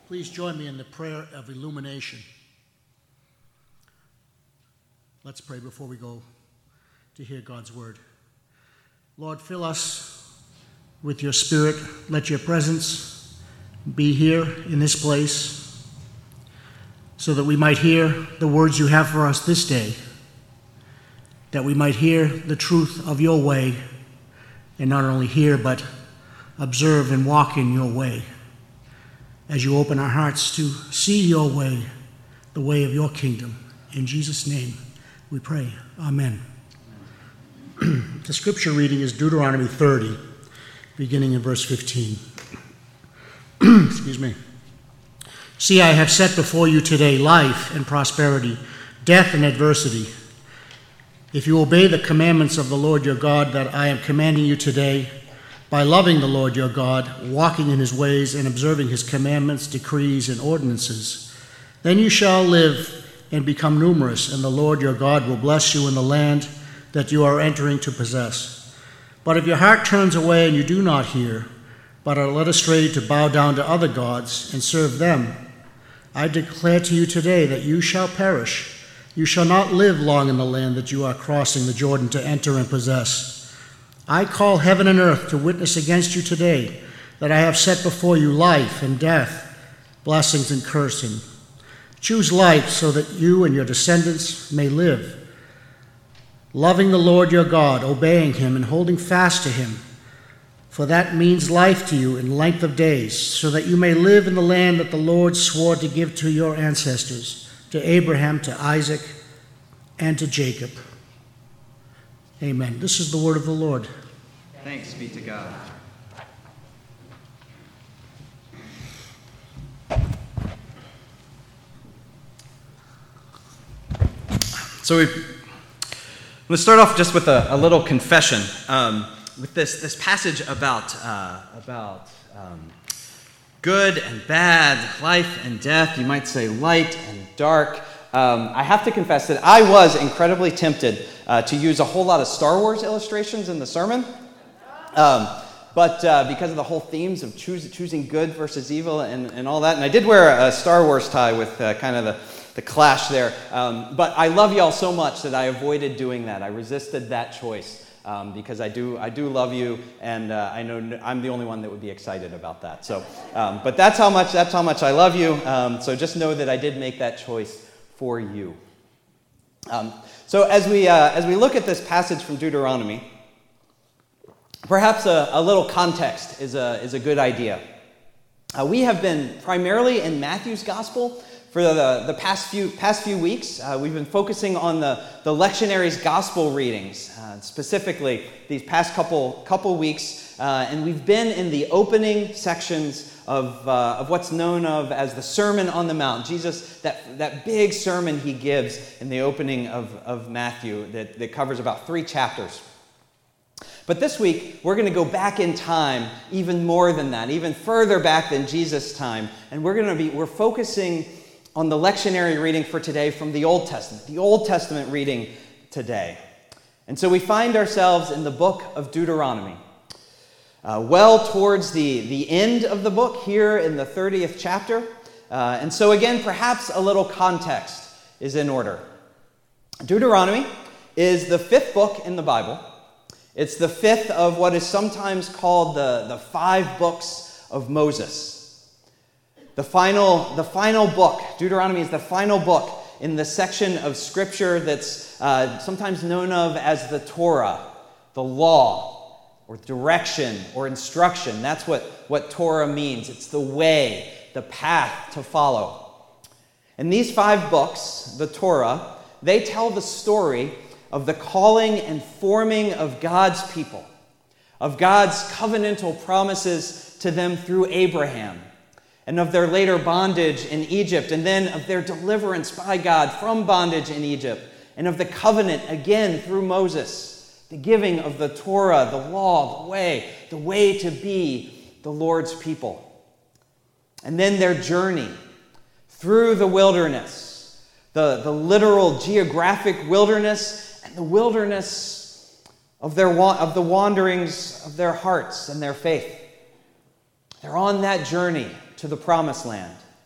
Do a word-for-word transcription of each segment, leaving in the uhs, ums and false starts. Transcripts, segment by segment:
Please join me in the prayer of illumination. Let's pray before we go to hear God's word. Lord, fill us with your Spirit. Let your presence be here in this place so that we might hear the words you have for us this day, that we might hear the truth of your way, and not only hear, but observe and walk in your way as you open our hearts to see your way, the way of your kingdom. In Jesus' name we pray. Amen. The scripture reading is Deuteronomy thirty, beginning in verse fifteen. Excuse me. See, I have set before you today life and prosperity, death and adversity. If you obey the commandments of the Lord your God that I am commanding you today, by loving the Lord your God, walking in his ways, and observing his commandments, decrees, and ordinances, then you shall live and become numerous, and the Lord your God will bless you in the land that you are entering to possess. But if your heart turns away and you do not hear, but are led astray to bow down to other gods and serve them, I declare to you today that you shall perish. You shall not live long in the land that you are crossing the Jordan to enter and possess. I call heaven and earth to witness against you today that I have set before you life and death, blessings and cursing. Choose life so that you and your descendants may live, loving the Lord your God, obeying him and holding fast to him. For that means life to you in length of days, so that you may live in the land that the Lord swore to give to your ancestors, to Abraham, to Isaac, and to Jacob. Amen. This is the word of the Lord. Thanks be to God. So we let's start off just with a, a little confession. Um, with this this passage about uh, about um, good and bad, life and death. You might say light and dark. Um, I have to confess that I was incredibly tempted uh, to use a whole lot of Star Wars illustrations in the sermon. Um, but uh, because of the whole themes of choose, choosing good versus evil and, and all that, and I did wear a Star Wars tie with uh, kind of the, the clash there. Um, but I love y'all so much that I avoided doing that. I resisted that choice um, because I do I do love you, and uh, I know I'm the only one that would be excited about that. So, um, but that's how much that's how much I love you. Um, so just know that I did make that choice for you. Um, so as we uh, as we look at this passage from Deuteronomy, perhaps a, a little context is a is a good idea. Uh, we have been primarily in Matthew's gospel for the, the past few past few weeks. Uh, we've been focusing on the the lectionary's gospel readings, uh, specifically these past couple couple weeks, uh, and we've been in the opening sections of uh, of what's known of as the Sermon on the Mount. Jesus, that, that big sermon he gives in the opening of, of Matthew that, that covers about three chapters. But this week, we're going to go back in time even more than that, even further back than Jesus' time. And we're going to be, we're focusing on the lectionary reading for today from the Old Testament, the Old Testament reading today. And so we find ourselves in the book of Deuteronomy. Uh, well towards the, the end of the book, here in the thirtieth chapter. Uh, and so again, perhaps a little context is in order. Deuteronomy is the fifth book in the Bible. It's the fifth of what is sometimes called the, the five books of Moses. The final, the final book, Deuteronomy is the final book in the section of Scripture that's uh, sometimes known of as the Torah, the law, or direction, or instruction. That's what, what Torah means. It's the way, the path to follow. And these five books, the Torah, they tell the story of the calling and forming of God's people, of God's covenantal promises to them through Abraham, and of their later bondage in Egypt, and then of their deliverance by God from bondage in Egypt, and of the covenant again through Moses. The giving of the Torah, the law, the way, the way to be the Lord's people. And then their journey through the wilderness, the, the literal geographic wilderness, and the wilderness of, their, of the wanderings of their hearts and their faith. They're on that journey to the promised land.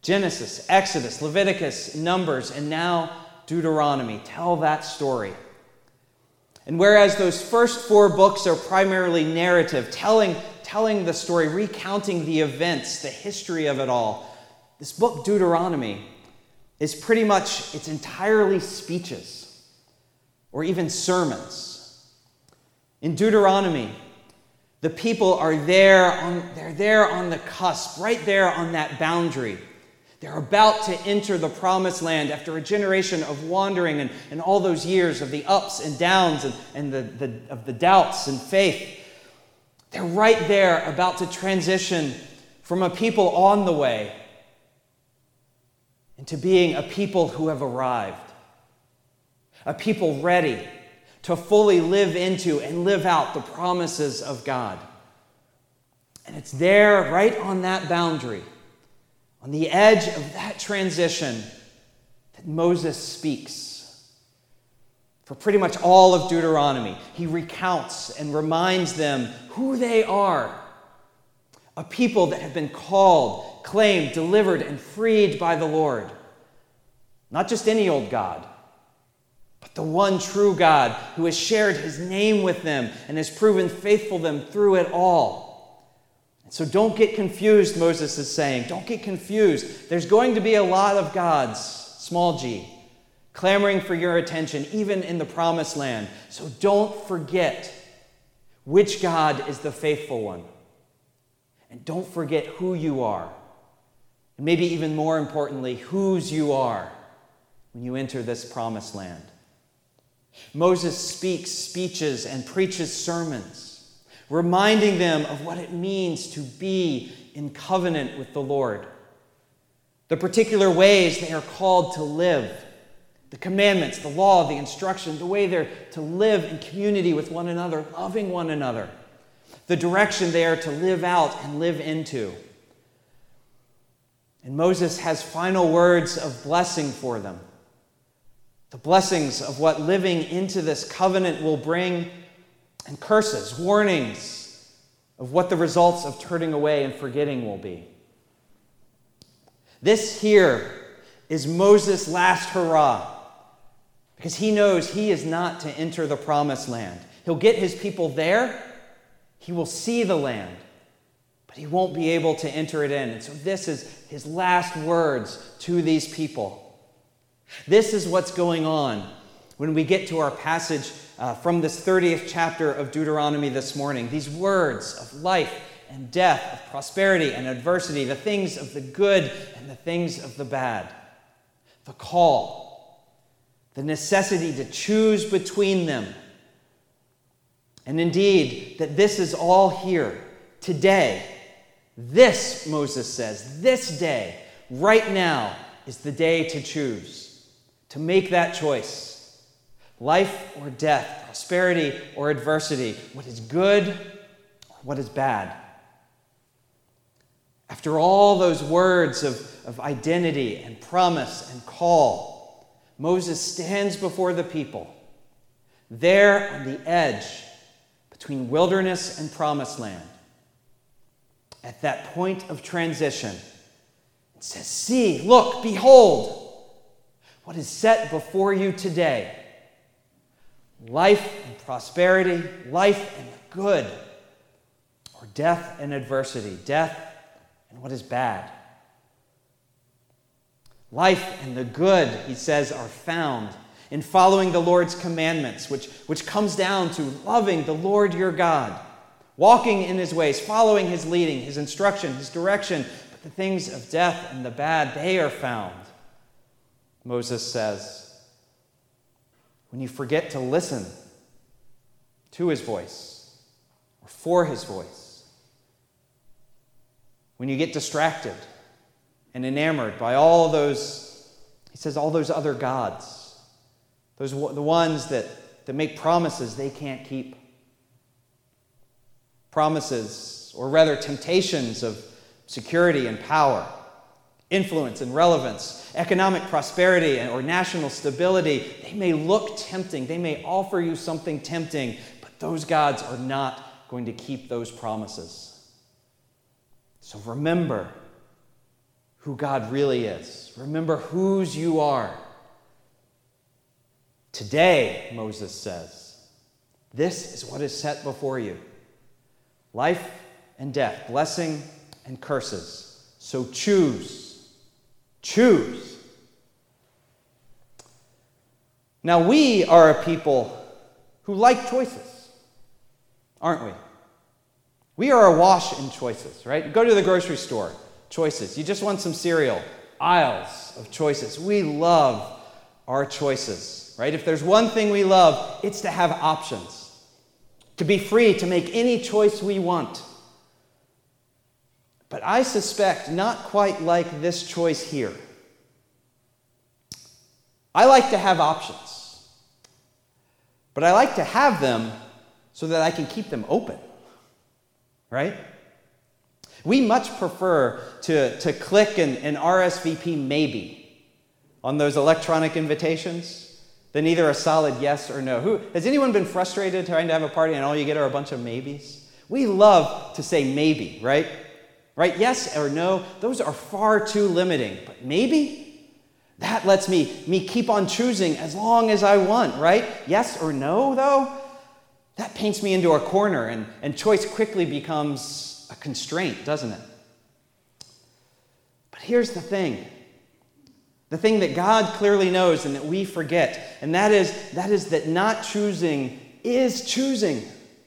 Genesis, Exodus, Leviticus, Numbers, and now Deuteronomy tell that story. And whereas those first four books are primarily narrative, telling, telling the story, recounting the events, the history of it all, this book, Deuteronomy, is pretty much, it's entirely speeches or even sermons. In Deuteronomy, the people are there on, they're there on the cusp, right there on that boundary. They're about to enter the promised land after a generation of wandering and, and all those years of the ups and downs and, and the, the, of the doubts and faith. They're right there about to transition from a people on the way into being a people who have arrived. A people ready to fully live into and live out the promises of God. And it's there, right on that boundary, on the edge of that transition, that Moses speaks. For pretty much all of Deuteronomy, he recounts and reminds them who they are. A people that have been called, claimed, delivered, and freed by the Lord. Not just any old God, but the one true God who has shared his name with them and has proven faithful to them through it all. And so don't get confused, Moses is saying. Don't get confused. There's going to be a lot of gods, small g, clamoring for your attention, even in the promised land. So don't forget which God is the faithful one. And don't forget who you are. And maybe even more importantly, whose you are when you enter this promised land. Moses speaks speeches and preaches sermons, reminding them of what it means to be in covenant with the Lord. The particular ways they are called to live, the commandments, the law, the instruction, the way they're to live in community with one another, loving one another, the direction they are to live out and live into. And Moses has final words of blessing for them. The blessings of what living into this covenant will bring, and curses, warnings of what the results of turning away and forgetting will be. This here is Moses' last hurrah, because he knows he is not to enter the promised land. He'll get his people there, he will see the land, but he won't be able to enter it in. And so this is his last words to these people. This is what's going on when we get to our passage uh, from this thirtieth chapter of Deuteronomy this morning. These words of life and death, of prosperity and adversity, the things of the good and the things of the bad. The call, the necessity to choose between them. And indeed, that this is all here today. This, Moses says, this day, right now, is the day to choose. To make that choice. Life or death, prosperity or adversity, what is good or what is bad. After all those words of, of identity and promise and call, Moses stands before the people, there on the edge between wilderness and promised land. At that point of transition, it says, see, look, behold, what is set before you today. Life and prosperity, life and good, or death and adversity, death and what is bad. Life and the good, he says, are found in following the Lord's commandments, which, which comes down to loving the Lord your God, walking in his ways, following his leading, his instruction, his direction. But the things of death and the bad, they are found, Moses says, when you forget to listen to his voice or for his voice, when you get distracted and enamored by all those, he says, all those other gods, those the ones that, that make promises they can't keep. Promises, or rather temptations of security and power, influence and relevance, economic prosperity or national stability. They may look tempting. They may offer you something tempting, but those gods are not going to keep those promises. So remember who God really is. Remember whose you are. Today, Moses says, this is what is set before you. Life and death, blessing and curses. So choose. Choose. Now, we are a people who like choices, aren't we? We are awash in choices, right? You go to the grocery store, choices. You just want some cereal, aisles of choices. We love our choices, right? If there's one thing we love, it's to have options, to be free to make any choice we want. But I suspect not quite like this choice here. I like to have options, but I like to have them so that I can keep them open, right? We much prefer to, to click and, and R S V P maybe on those electronic invitations than either a solid yes or no. Who, has anyone been frustrated trying to have a party and all you get are a bunch of maybes? We love to say maybe, right? Right? Yes or no, those are far too limiting. But maybe? That lets me, me keep on choosing as long as I want, right? Yes or no, though? That paints me into a corner, and, and choice quickly becomes a constraint, doesn't it? But here's the thing. The thing that God clearly knows and that we forget, and that is, that is that not choosing is choosing.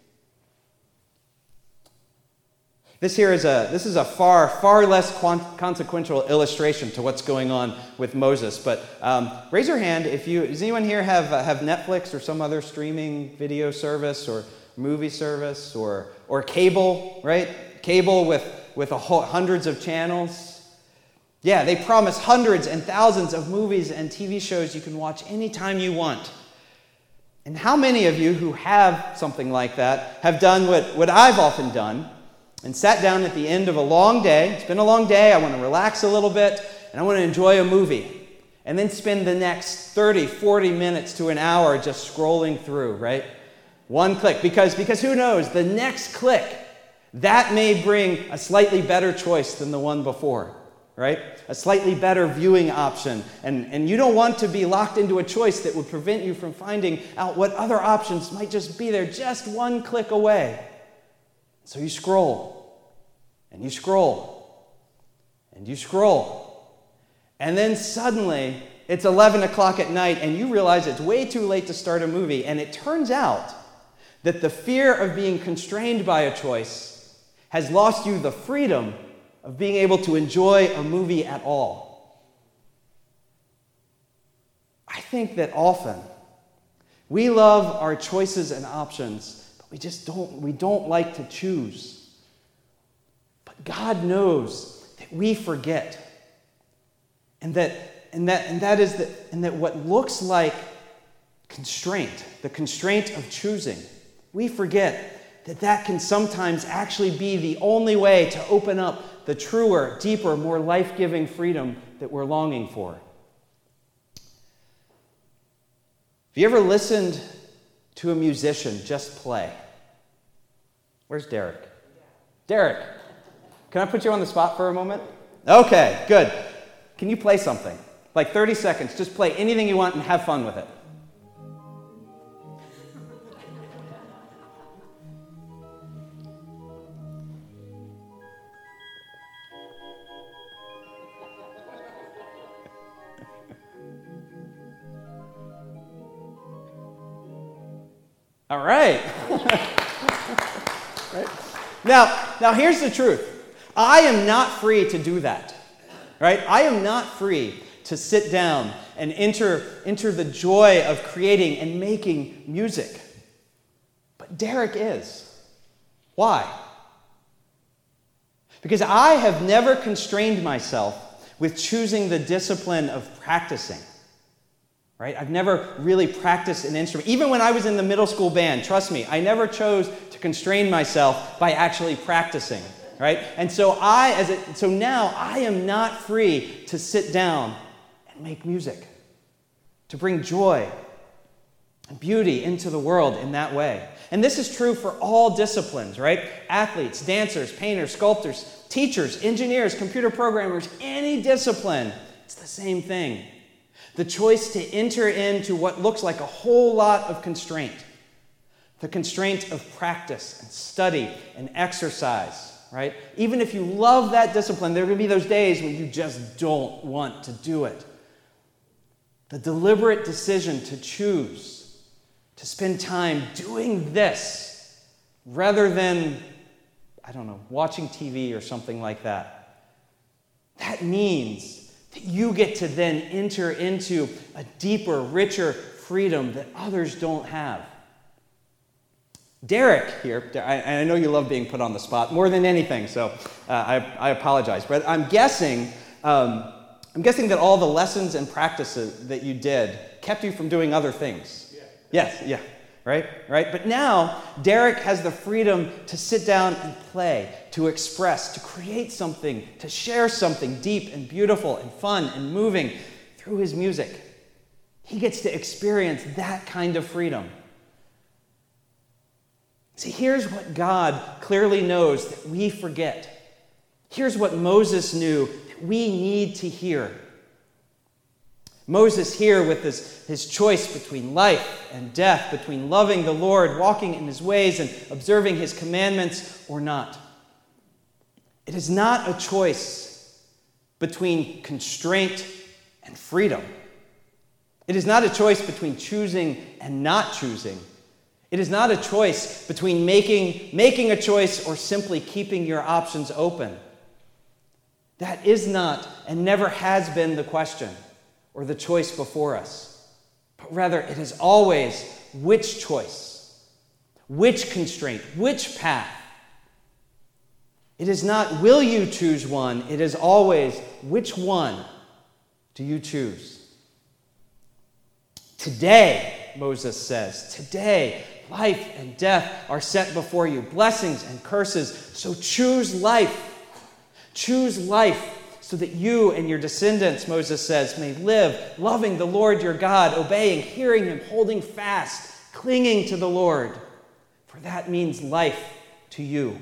This here is a this is a far far less consequential illustration to what's going on with Moses. But um, raise your hand if you does anyone here have uh, have Netflix or some other streaming video service or movie service or or cable, right? Cable with with a whole, hundreds of channels. Yeah, they promise hundreds and thousands of movies and T V shows you can watch anytime you want. And how many of you who have something like that have done what, what I've often done and sat down at the end of a long day? It's been a long day, I want to relax a little bit, and I want to enjoy a movie. And then spend the next thirty, forty minutes to an hour just scrolling through, right? One click. Because, because who knows, the next click, that may bring a slightly better choice than the one before. Right? A slightly better viewing option. And, and you don't want to be locked into a choice that would prevent you from finding out what other options might just be there just one click away. So you scroll, and you scroll, and you scroll. And then suddenly, it's eleven o'clock at night, and you realize it's way too late to start a movie. And it turns out that the fear of being constrained by a choice has lost you the freedom of being able to enjoy a movie at all. I think that often we love our choices and options, but we just don't, we don't like to choose. But God knows that we forget. And that, and that, and that is that, and that what looks like constraint, the constraint of choosing, we forget that that can sometimes actually be the only way to open up the truer, deeper, more life-giving freedom that we're longing for. Have you ever listened to a musician just play? Where's Derek? Derek, can I put you on the spot for a moment? Okay, good. Can you play something? Like thirty seconds, just play anything you want and have fun with it. All right. Right. Now, now here's the truth. I am not free to do that. Right? I am not free to sit down and enter, enter the joy of creating and making music. But Derek is. Why? Because I have never constrained myself with choosing the discipline of practicing. Right? I've never really practiced an instrument. Even when I was in the middle school band, trust me, I never chose to constrain myself by actually practicing. Right? And so I, as a, so now I am not free to sit down and make music, to bring joy and beauty into the world in that way. And this is true for all disciplines, right? Athletes, dancers, painters, sculptors, teachers, engineers, computer programmers, any discipline. It's the same thing. The choice to enter into what looks like a whole lot of constraint. The constraint of practice and study and exercise, right? Even if you love that discipline, there are going to be those days when you just don't want to do it. The deliberate decision to choose, to spend time doing this rather than, I don't know, watching T V or something like that. That means that you get to then enter into a deeper, richer freedom that others don't have. Derek here, I, I know you love being put on the spot more than anything, so uh, I, I apologize. But I'm guessing, um, I'm guessing that all the lessons and practices that you did kept you from doing other things. Yeah. Yes, yeah, right, right. But now Derek has the freedom to sit down and play, to express, to create something, to share something deep and beautiful and fun and moving through his music. He gets to experience that kind of freedom. See, here's what God clearly knows that we forget. Here's what Moses knew that we need to hear. Moses here with his, his choice between life and death, between loving the Lord, walking in his ways, and observing his commandments or not. It is not a choice between constraint and freedom. It is not a choice between choosing and not choosing. It is not a choice between making, making a choice or simply keeping your options open. That is not and never has been the question or the choice before us. But rather, it is always which choice, which constraint, which path. It is not will you choose one, it is always which one do you choose. Today, Moses says, today, life and death are set before you, blessings and curses. So choose life. Choose life so that you and your descendants, Moses says, may live loving the Lord your God, obeying, hearing him, holding fast, clinging to the Lord. For that means life to you.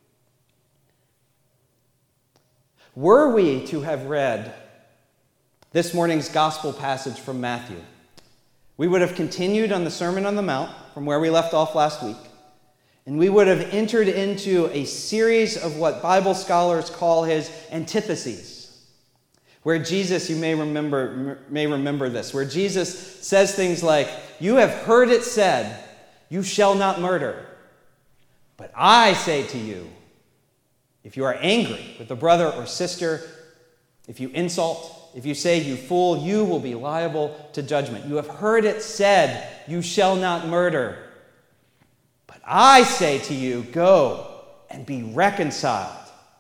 Were we to have read this morning's gospel passage from Matthew, we would have continued on the Sermon on the Mount from where we left off last week, and we would have entered into a series of what Bible scholars call his antitheses, where Jesus, you may remember, may remember this, where Jesus says things like, you have heard it said, you shall not murder. But I say to you, if you are angry with a brother or sister, if you insult, if you say, you fool, you will be liable to judgment. You have heard it said, you shall not murder. But I say to you, go and be reconciled.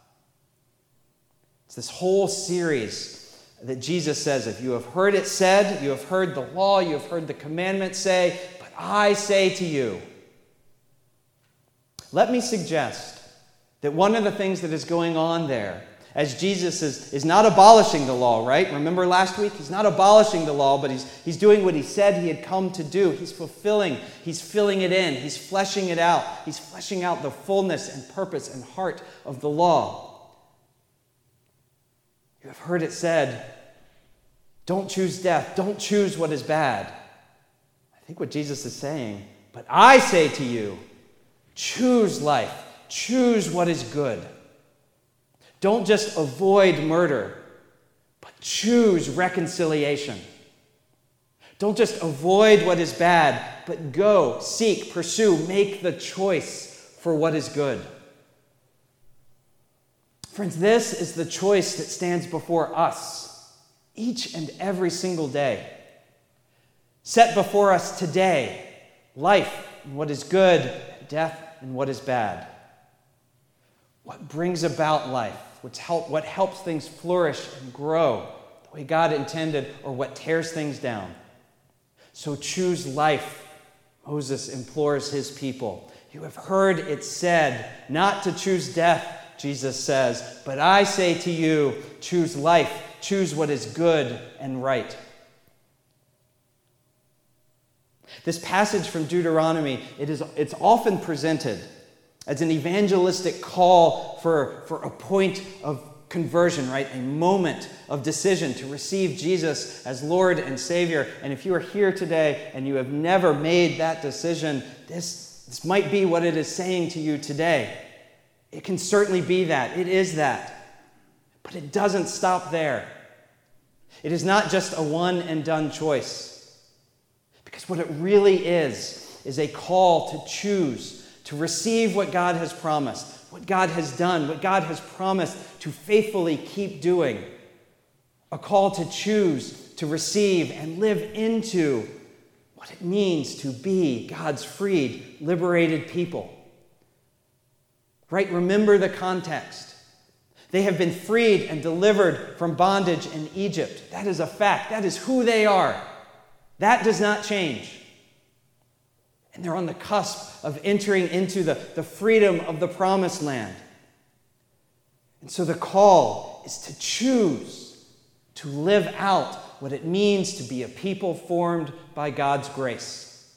It's this whole series that Jesus says, if you have heard it said, you have heard the law, you have heard the commandment say, but I say to you. Let me suggest that one of the things that is going on there, as Jesus is, is not abolishing the law, right? Remember last week? He's not abolishing the law, but he's, he's doing what he said he had come to do. He's fulfilling, he's filling it in, he's fleshing it out. He's fleshing out the fullness and purpose and heart of the law. You have heard it said, don't choose death, don't choose what is bad. I think what Jesus is saying, but I say to you, choose life, choose what is good. Don't just avoid murder, but choose reconciliation. Don't just avoid what is bad, but go, seek, pursue, make the choice for what is good. Friends, this is the choice that stands before us each and every single day. Set before us today, life and what is good, death and what is bad. What brings about life? What's help, what helps things flourish and grow the way God intended, or what tears things down? So choose life, Moses implores his people. You have heard it said not to choose death, Jesus says, but I say to you, choose life, choose what is good and right. This passage from Deuteronomy, it is, it's often presented as an evangelistic call for, for a point of conversion, right? A moment of decision to receive Jesus as Lord and Savior. And if you are here today and you have never made that decision, this, this might be what it is saying to you today. It can certainly be that. It is that. But it doesn't stop there. It is not just a one and done choice. Because what it really is, is a call to choose, to receive what God has promised, what God has done, what God has promised to faithfully keep doing. A call to choose, to receive, and live into what it means to be God's freed, liberated people. Right? Remember the context. They have been freed and delivered from bondage in Egypt. That is a fact. That is who they are. That does not change. And they're on the cusp of entering into the, the freedom of the promised land. And so the call is to choose to live out what it means to be a people formed by God's grace.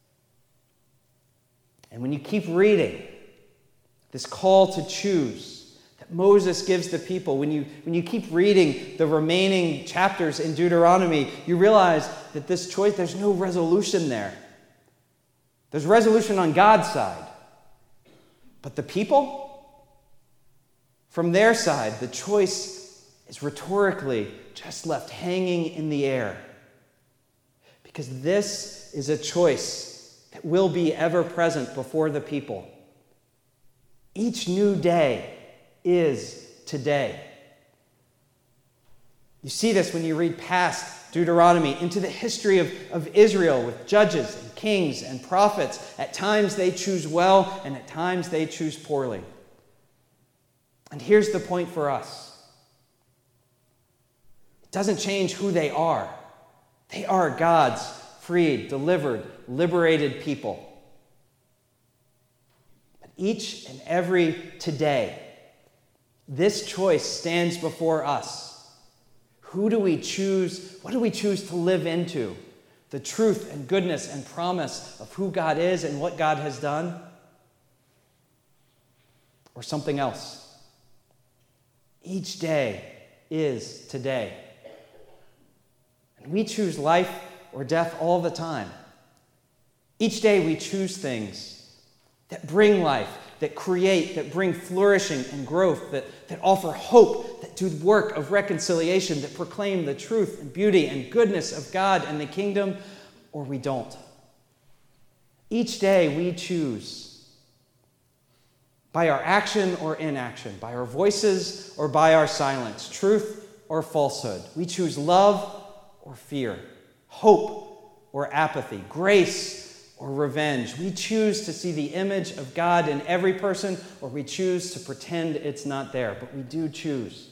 And when you keep reading this call to choose that Moses gives the people, when you, when you keep reading the remaining chapters in Deuteronomy, you realize that this choice, there's no resolution there. There's resolution on God's side. But the people, from their side, the choice is rhetorically just left hanging in the air. Because this is a choice that will be ever present before the people. Each new day is today. You see this when you read past Deuteronomy into the history of, of Israel with judges and kings and prophets. At times they choose well, and at times they choose poorly. And here's the point for us. It doesn't change who they are. They are God's freed, delivered, liberated people. But each and every today, this choice stands before us. Who do we choose? What do we choose to live into? The truth and goodness and promise of who God is and what God has done? Or something else? Each day is today. And we choose life or death all the time. Each day we choose things that bring life, that create, that bring flourishing and growth, that, that offer hope, that do the work of reconciliation, that proclaim the truth and beauty and goodness of God and the kingdom, or we don't. Each day we choose, by our action or inaction, by our voices or by our silence, truth or falsehood. We choose love or fear, hope or apathy, grace or revenge. We choose to see the image of God in every person, or we choose to pretend it's not there, but we do choose.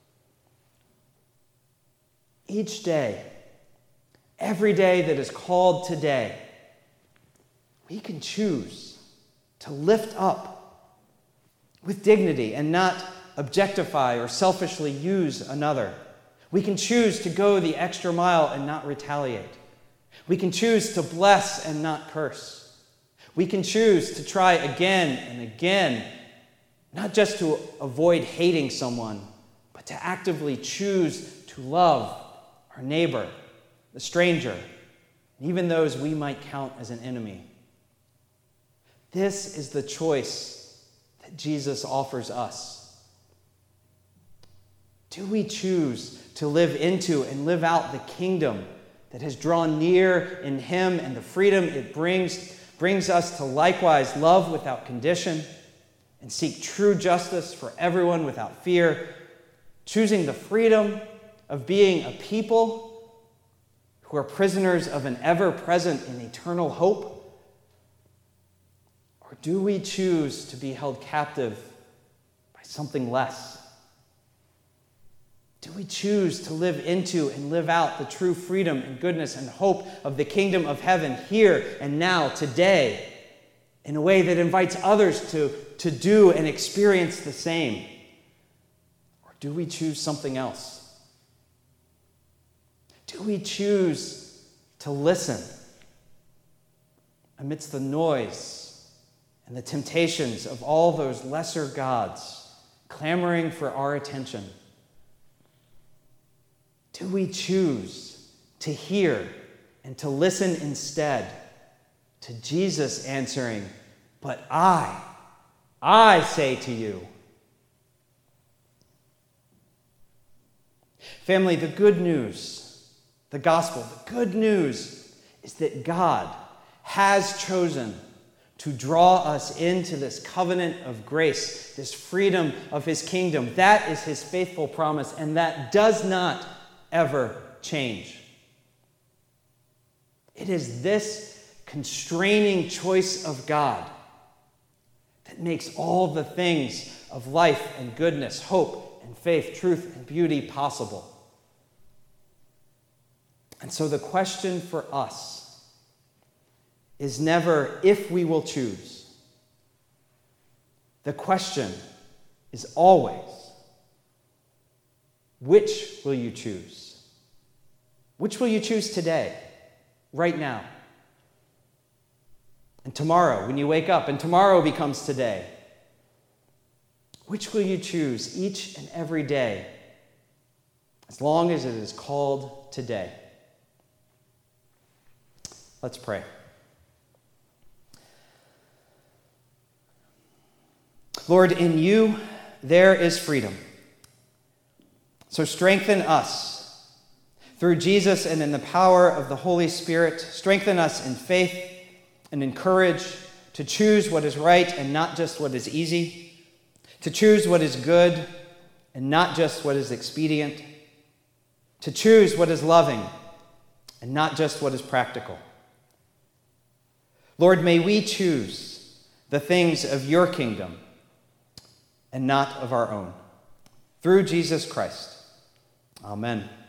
Each day, every day that is called today, we can choose to lift up with dignity and not objectify or selfishly use another. We can choose to go the extra mile and not retaliate. We can choose to bless and not curse. We can choose to try again and again, not just to avoid hating someone, but to actively choose to love our neighbor, the stranger, even those we might count as an enemy. This is the choice that Jesus offers us. Do we choose to live into and live out the kingdom that has drawn near in him and the freedom it brings, brings us to likewise love without condition and seek true justice for everyone without fear, choosing the freedom of being a people who are prisoners of an ever-present and eternal hope? Or do we choose to be held captive by something less? Do we choose to live into and live out the true freedom and goodness and hope of the kingdom of heaven here and now, today, in a way that invites others to, to do and experience the same? Or do we choose something else? Do we choose to listen amidst the noise and the temptations of all those lesser gods clamoring for our attention? Do we choose to hear and to listen instead to Jesus answering, "But I, I say to you"? Family, the good news, the gospel, the good news is that God has chosen to draw us into this covenant of grace, this freedom of his kingdom. That is his faithful promise, and that does not ever change. It is this constraining choice of God that makes all the things of life and goodness, hope and faith, truth and beauty possible. And so the question for us is never if we will choose. The question is always, which will you choose? Which will you choose today, right now? And tomorrow, when you wake up, and tomorrow becomes today. Which will you choose each and every day, as long as it is called today? Let's pray. Lord, in you there is freedom. So strengthen us through Jesus and in the power of the Holy Spirit. Strengthen us in faith and in courage to choose what is right and not just what is easy, to choose what is good and not just what is expedient, to choose what is loving and not just what is practical. Lord, may we choose the things of your kingdom and not of our own. Through Jesus Christ. Amen.